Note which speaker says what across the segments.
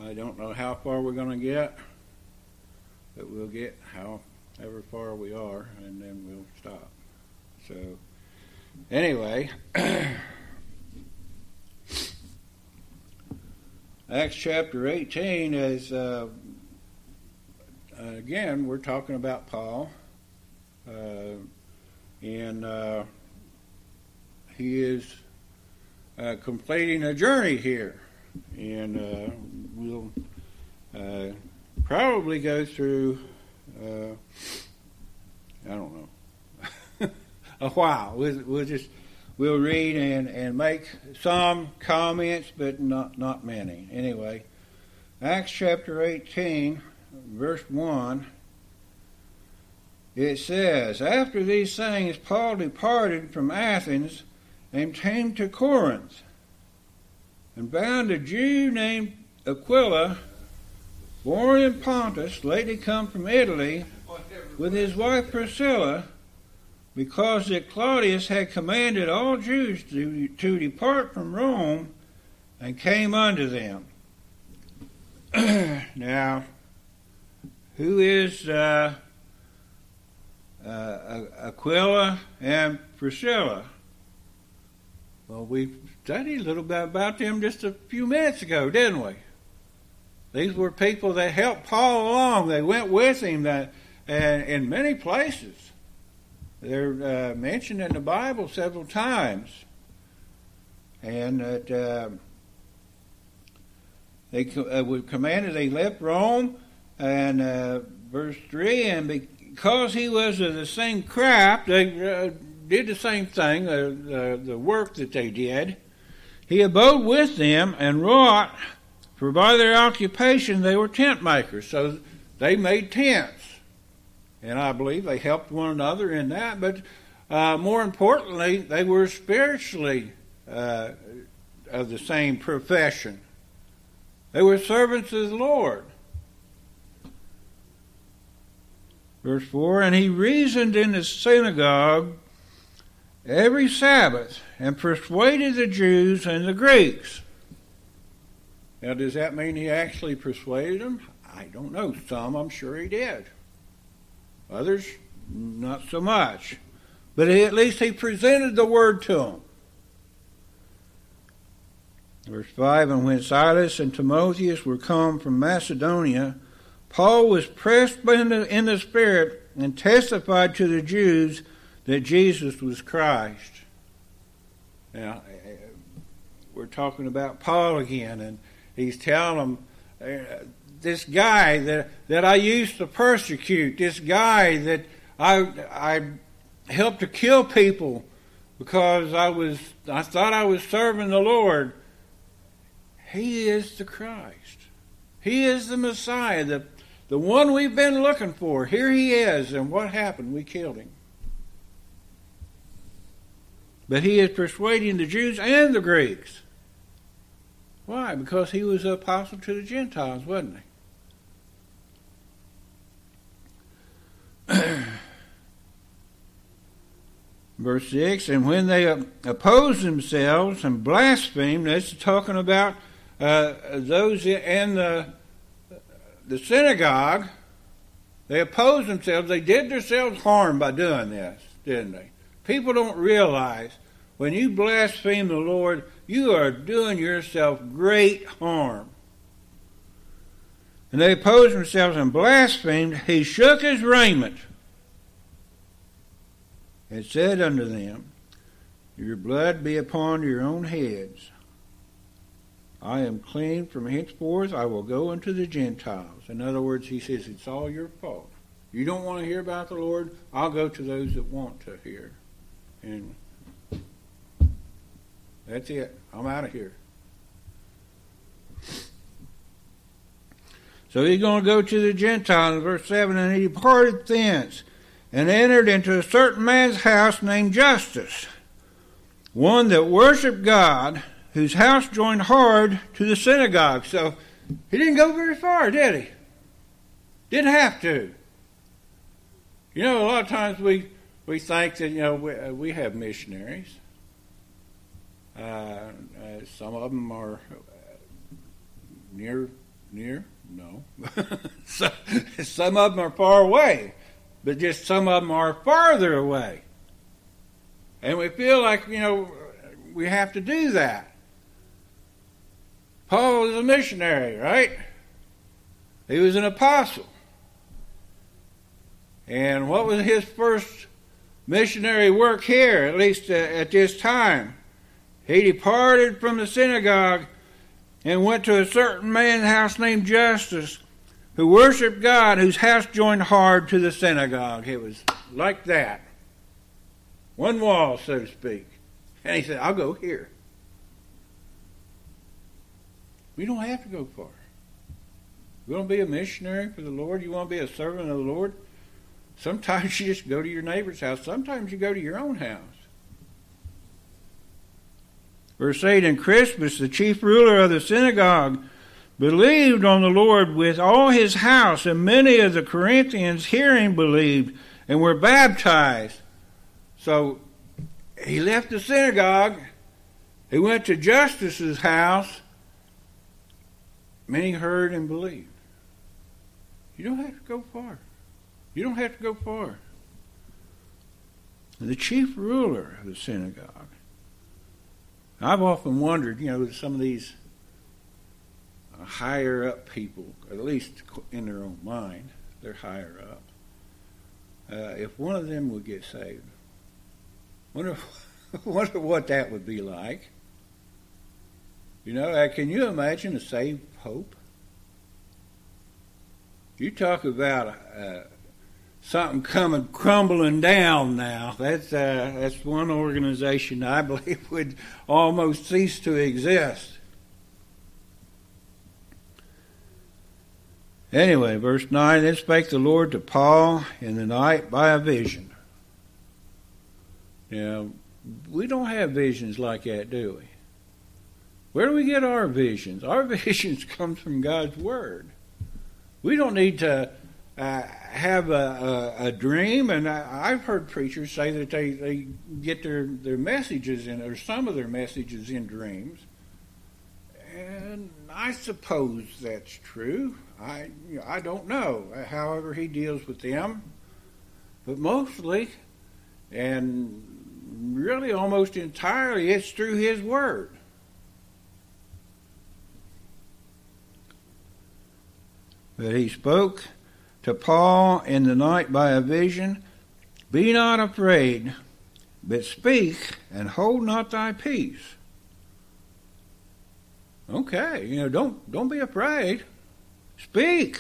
Speaker 1: I don't know how far we're going to get, but we'll get however far we are, and then we'll stop. So, anyway, Acts chapter 18 is, again, we're talking about Paul, and he is completing a journey here, and we'll probably go through, I don't know, a while. We'll read and make some comments, but not many. Anyway, Acts chapter 18, verse 1, it says, "After these things Paul departed from Athens and came to Corinth, and found a Jew named Aquila, born in Pontus, lately come from Italy, with his wife Priscilla, because that Claudius had commanded all Jews to depart from Rome, and came unto them." Now, who is Aquila and Priscilla? Well, we studied a little bit about them just a few minutes ago, didn't we? These were people that helped Paul along. They went with him in many places. They're mentioned in the Bible several times. And that they were commanded, they left Rome, and verse 3, and because he was of the same craft, they did the same thing, the work that they did. He abode with them and wrought, for by their occupation they were tent makers. So they made tents. And I believe they helped one another in that. But more importantly, they were spiritually of the same profession. They were servants of the Lord. Verse 4, "And he reasoned in the synagogue every Sabbath, and persuaded the Jews and the Greeks." Now, does that mean he actually persuaded them? I don't know. Some, I'm sure he did. Others, not so much. But at least he presented the word to them. Verse 5, "And when Silas and Timotheus were come from Macedonia, Paul was pressed in the Spirit, and testified to the Jews that Jesus was Christ." Now, we're talking about Paul again, and he's telling them, this guy that I used to persecute, this guy that I helped to kill people because I thought I was serving the Lord, he is the Christ. He is the Messiah, the one we've been looking for. Here he is, and what happened? We killed him. But he is persuading the Jews and the Greeks. Why? Because he was an apostle to the Gentiles, wasn't he? Verse 6, "And when they opposed themselves and blasphemed," that's talking about those in the synagogue, they opposed themselves. They did themselves harm by doing this, didn't they? People don't realize when you blaspheme the Lord, you are doing yourself great harm. "And they opposed themselves and blasphemed. He shook his raiment and said unto them, Your blood be upon your own heads. I am clean from henceforth. I will go unto the Gentiles." In other words, he says, it's all your fault. You don't want to hear about the Lord? I'll go to those that want to hear. And that's it. I'm out of here. So he's going to go to the Gentiles in verse 7, "And he departed thence, and entered into a certain man's house named Justus, one that worshipped God, whose house joined hard to the synagogue." So he didn't go very far, did he? Didn't have to. You know, a lot of times we think that, we have missionaries. Some of them are near near? No. Some of them are far away, but just some of them are farther away. And we feel like, we have to do that. Paul was a missionary, right? He was an apostle. And what was his first missionary work here, at least at this time? He departed from the synagogue and went to a certain man's house named Justus, who worshiped God, whose house joined hard to the synagogue. It was like that. One wall, so to speak. And he said, I'll go here. We don't have to go far. You want to be a missionary for the Lord? You want to be a servant of the Lord? Sometimes you just go to your neighbor's house. Sometimes you go to your own house. Verse 8, and Crispus, the chief ruler of the synagogue, believed on the Lord with all his house, and many of the Corinthians hearing believed and were baptized. So he left the synagogue. He went to Justus's house. Many heard and believed. You don't have to go far. You don't have to go far. The chief ruler of the synagogue. I've often wondered, some of these higher up people, at least in their own mind, they're higher up. If one of them would get saved, wonder what that would be like. Can you imagine a saved pope? You talk about something coming crumbling down now. That's one organization I believe would almost cease to exist. Anyway, verse 9, then spake the Lord to Paul in the night by a vision. We don't have visions like that, do we? Where do we get our visions? Our visions come from God's Word. We don't need to have a dream, and I've heard preachers say that they get their messages or some of their messages in dreams, and I suppose that's true. I don't know, however he deals with them, but mostly, and really almost entirely, it's through his Word. But he spoke to Paul in the night by a vision, be not afraid, but speak, and hold not thy peace. Okay, don't be afraid. Speak.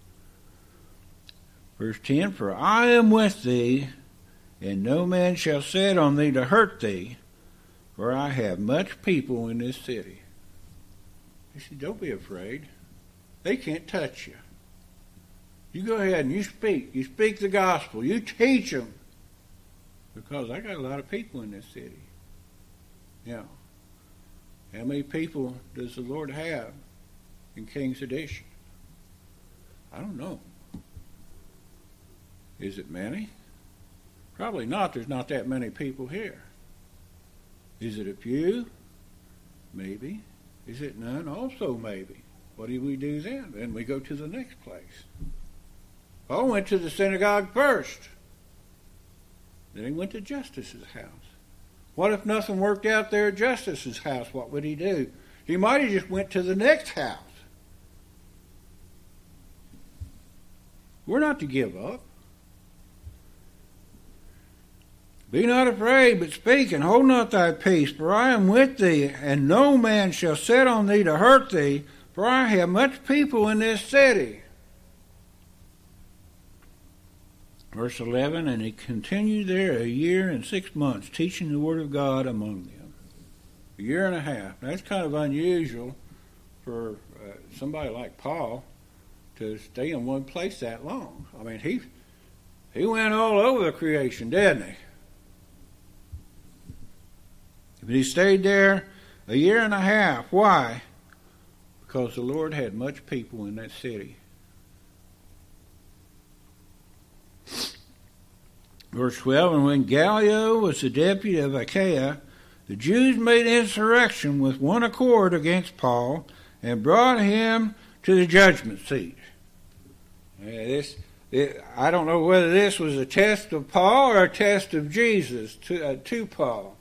Speaker 1: Verse 10, for I am with thee, and no man shall set on thee to hurt thee, for I have much people in this city. He said, don't be afraid. They can't touch you. You go ahead and you speak. You speak the gospel. You teach them. Because I got a lot of people in this city. How many people does the Lord have in King's Edition? I don't know. Is it many? Probably not. There's not that many people here. Is it a few? Maybe. Is it none? Also maybe. What do we do then? Then we go to the next place. Paul went to the synagogue first. Then he went to Justus's house. What if nothing worked out there at Justus's house? What would he do? He might have just went to the next house. We're not to give up. Be not afraid, but speak, and hold not thy peace, for I am with thee, and no man shall set on thee to hurt thee, for I have much people in this city. Verse 11, and he continued there 1 year and 6 months, teaching the word of God among them. 1.5 years. That's kind of unusual for somebody like Paul to stay in one place that long. I mean, he went all over the creation, didn't he? But he stayed there 1.5 years. Why? Because the Lord had much people in that city. Verse 12, and when Gallio was the deputy of Achaia, the Jews made insurrection with one accord against Paul, and brought him to the judgment seat. I don't know whether this was a test of Paul or a test of Jesus to Paul.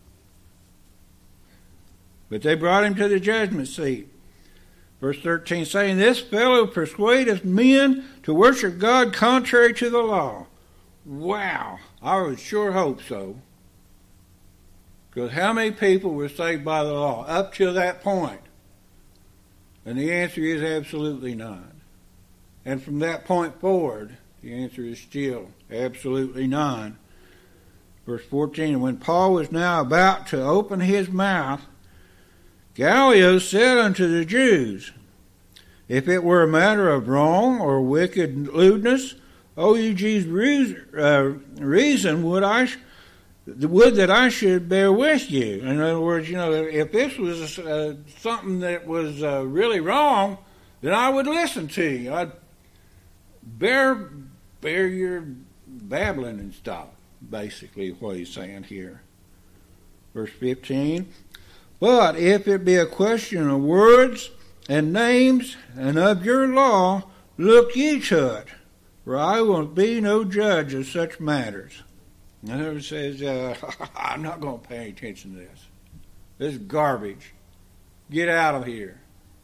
Speaker 1: But they brought him to the judgment seat. Verse 13, saying, this fellow persuadeth men to worship God contrary to the law. Wow, I would sure hope so. Because how many people were saved by the law up to that point? And the answer is absolutely none. And from that point forward, the answer is still absolutely none. Verse 14, and when Paul was now about to open his mouth, Gallio said unto the Jews, if it were a matter of wrong or wicked lewdness, O ye Jews, reason would that I should bear with you. In other words, if this was something that was really wrong, then I would listen to you. I'd bear your babbling and stuff, basically what he's saying here. Verse 15, but if it be a question of words and names and of your law, look ye to it, for I will be no judge of such matters. In other words, says, I'm not going to pay any attention to this. This is garbage. Get out of here.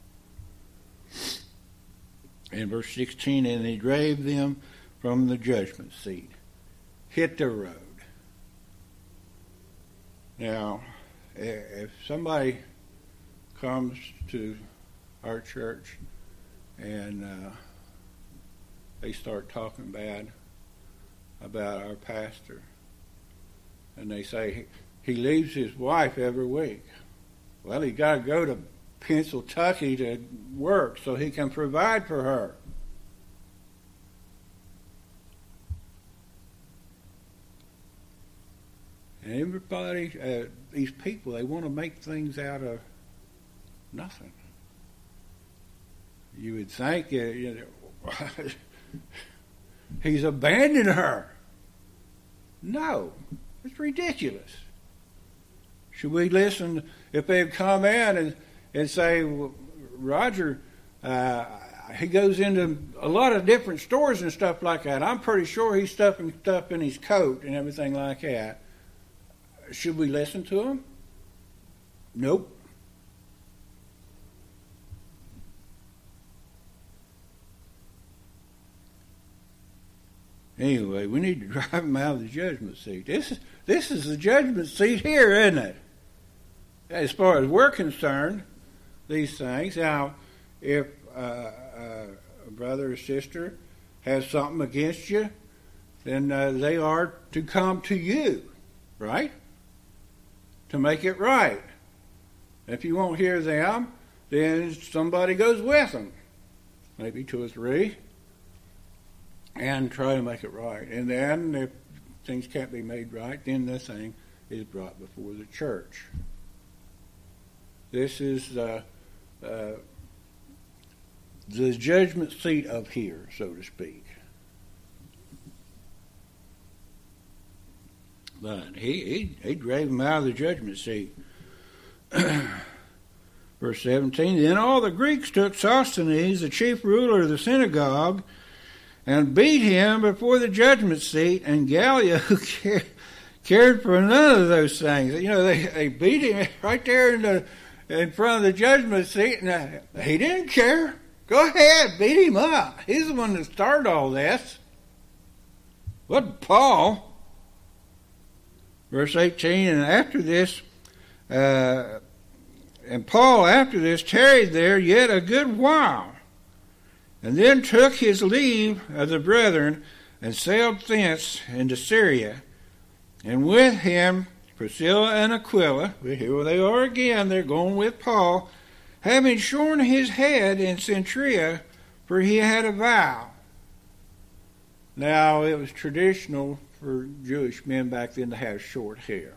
Speaker 1: In verse 16, and he drave them from the judgment seat. Hit the road. Now, if somebody comes to our church and they start talking bad about our pastor, and they say he leaves his wife every week. Well, he got to go to Pennsylvania to work so he can provide for her. And everybody, these people, they want to make things out of nothing. You would think he's abandoned her. No, it's ridiculous. Should we listen if they've come in and say, well, Roger, he goes into a lot of different stores and stuff like that. I'm pretty sure he's stuffing stuff in his coat and everything like that. Should we listen to him? Nope. Anyway, we need to drive him out of the judgment seat. This is the judgment seat here, isn't it? As far as we're concerned, these things. Now, if a brother or sister has something against you, then they are to come to you, right? To make it right. If you won't hear them, then somebody goes with them, maybe 2 or 3, and try to make it right. And then if things can't be made right, then the thing is brought before the church. This is the judgment seat up here, so to speak. But he drave him out of the judgment seat. Verse 17, then all the Greeks took Sosthenes, the chief ruler of the synagogue, and beat him before the judgment seat, and Gallio cared for none of those things. They beat him right there in front of the judgment seat, and he didn't care. Go ahead, beat him up. He's the one that started all this. Wasn't Paul? Verse 18, and after this, and Paul after this tarried there yet a good while, and then took his leave of the brethren, and sailed thence into Syria, and with him Priscilla and Aquila. Here they are again, they're going with Paul, having shorn his head in Cenchrea, for he had a vow. Now, it was traditional for Jewish men back then to have short hair.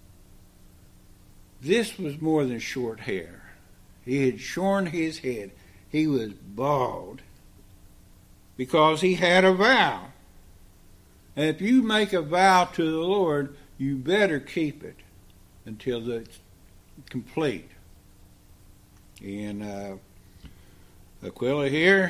Speaker 1: This was more than short hair. He had shorn his head. He was bald because he had a vow. And if you make a vow to the Lord, you better keep it until it's complete. And Aquila here.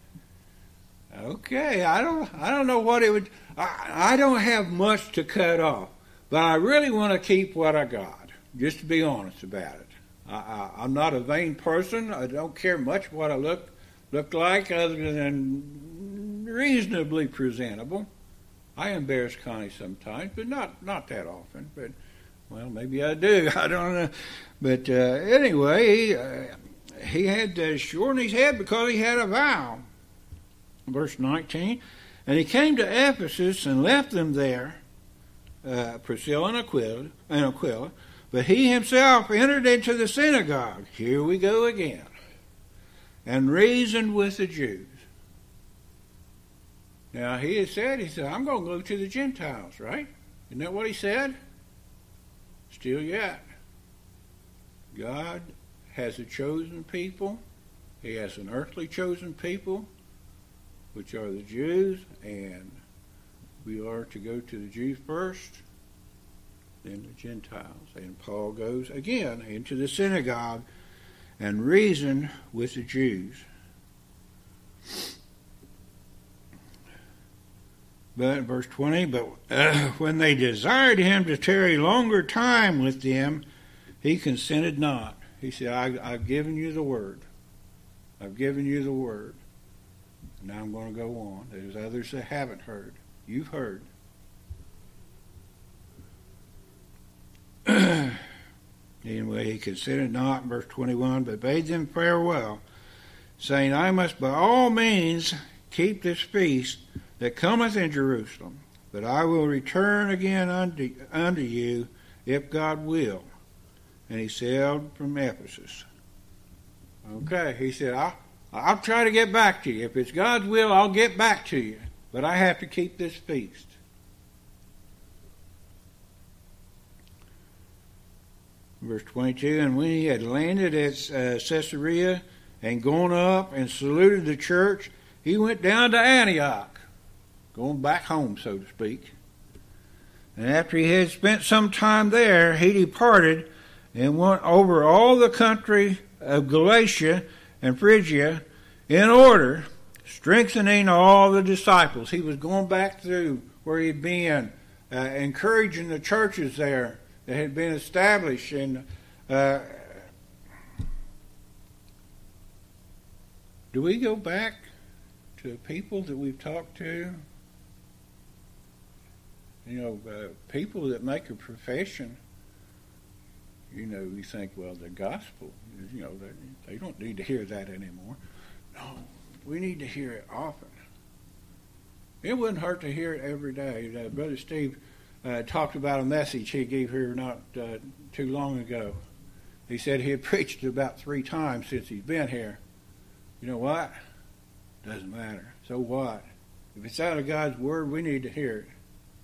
Speaker 1: Okay, I don't know what it would. I don't have much to cut off, but I really want to keep what I got. Just to be honest about it, I'm not a vain person. I don't care much what I look like, other than reasonably presentable. I embarrass Connie sometimes, but not that often. But well, maybe I do. I don't know. But anyway, he had shorn his head because he had a vow. Verse 19, and he came to Ephesus and left them there, Priscilla and Aquila, but he himself entered into the synagogue, here we go again, and reasoned with the Jews. Now he said, I'm going to go to the Gentiles, right? Isn't that what he said? Still yet. God has a chosen people. He has an earthly chosen people, which are the Jews, and we are to go to the Jews first, then the Gentiles. And Paul goes again into the synagogue and reasoned with the Jews. But verse 20, but when they desired him to tarry longer time with them, he consented not. He said, I've given you the word. I've given you the word. Now I'm going to go on. There's others that haven't heard. You've heard. Anyway, he consented not, verse 21, but bade them farewell, saying, I must by all means keep this feast that cometh in Jerusalem, but I will return again unto you, if God will. And he sailed from Ephesus. Okay, he said, I'll try to get back to you. If it's God's will, I'll get back to you. But I have to keep this feast. Verse 22, and when he had landed at Caesarea and gone up and saluted the church, he went down to Antioch, going back home, so to speak. And after he had spent some time there, he departed and went over all the country of Galatia and Phrygia in order, strengthening all the disciples. He was going back through where he'd been, encouraging the churches there that had been established. And do we go back to the people that we've talked to? You know, people that make a profession. You know, we think, well, the gospel, you know, they don't need to hear that anymore. No, we need to hear it often. It wouldn't hurt to hear it every day. Brother Steve talked about a message he gave here not too long ago. He said he had preached it about 3 times since he's been here. You know what? Doesn't matter. So what? If it's out of God's word, we need to hear it.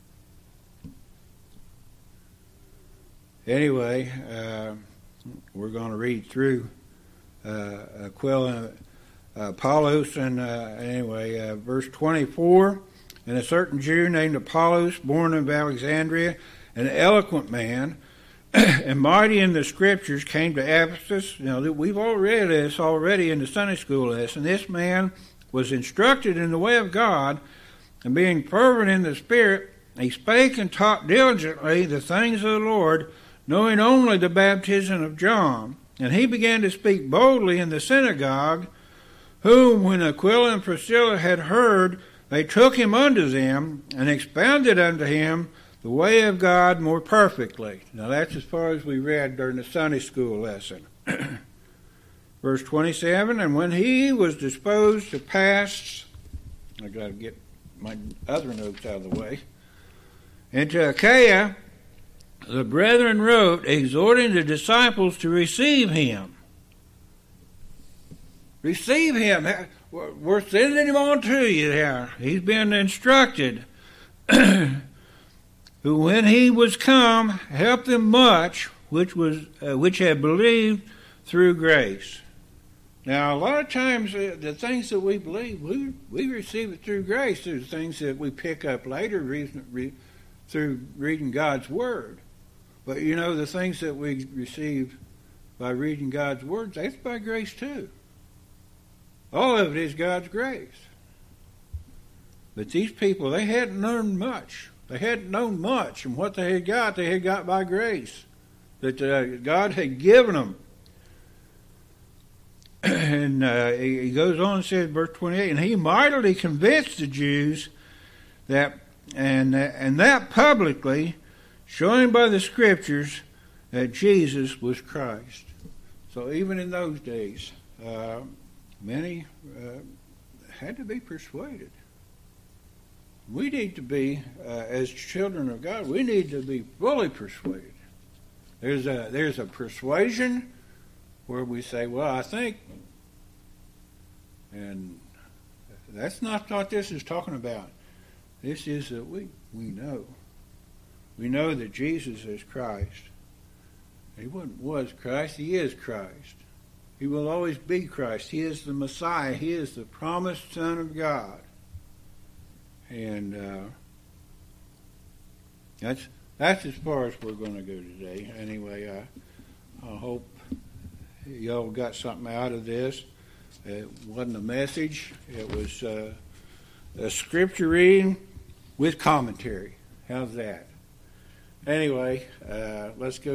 Speaker 1: Anyway, we're going to read through Aquila and Apollos, and verse 24. And a certain Jew named Apollos, born of Alexandria, an eloquent man, and mighty in the Scriptures, came to Ephesus. Now, we've all read this already in the Sunday school lesson. This man was instructed in the way of God, and being fervent in the Spirit, he spake and taught diligently the things of the Lord, knowing only the baptism of John. And he began to speak boldly in the synagogue, whom, when Aquila and Priscilla had heard, they took him unto them, and expounded unto him the way of God more perfectly. Now that's as far as we read during the Sunday school lesson. Verse 27, and when he was disposed to pass, I got to get my other notes out of the way, into Achaia, the brethren wrote, exhorting the disciples to receive him. Receive him. We're sending him on to you there. He's been instructed. Who, when he was come, helped them much, which had believed through grace. Now, a lot of times, the things that we believe, we receive it through grace. There's things that we pick up later through reading God's Word. But, you know, the things that we receive by reading God's Word, that's by grace too. All of it is God's grace. But these people, they hadn't learned much. They hadn't known much, and what they had got by grace that God had given them. And he goes on and says, verse 28, and he mightily convinced the Jews that publicly, showing by the Scriptures that Jesus was Christ. So even in those days, many had to be persuaded. We need to be, as children of God, we need to be fully persuaded. There's a persuasion where we say, well, I think, and that's not what this is talking about. This is that we know. We know that Jesus is Christ. He was Christ, he is Christ. He will always be Christ. He is the Messiah. He is the promised Son of God. And that's as far as we're going to go today. Anyway, I hope y'all got something out of this. It wasn't a message. It was a scripture reading with commentary. How's that? Anyway, let's go.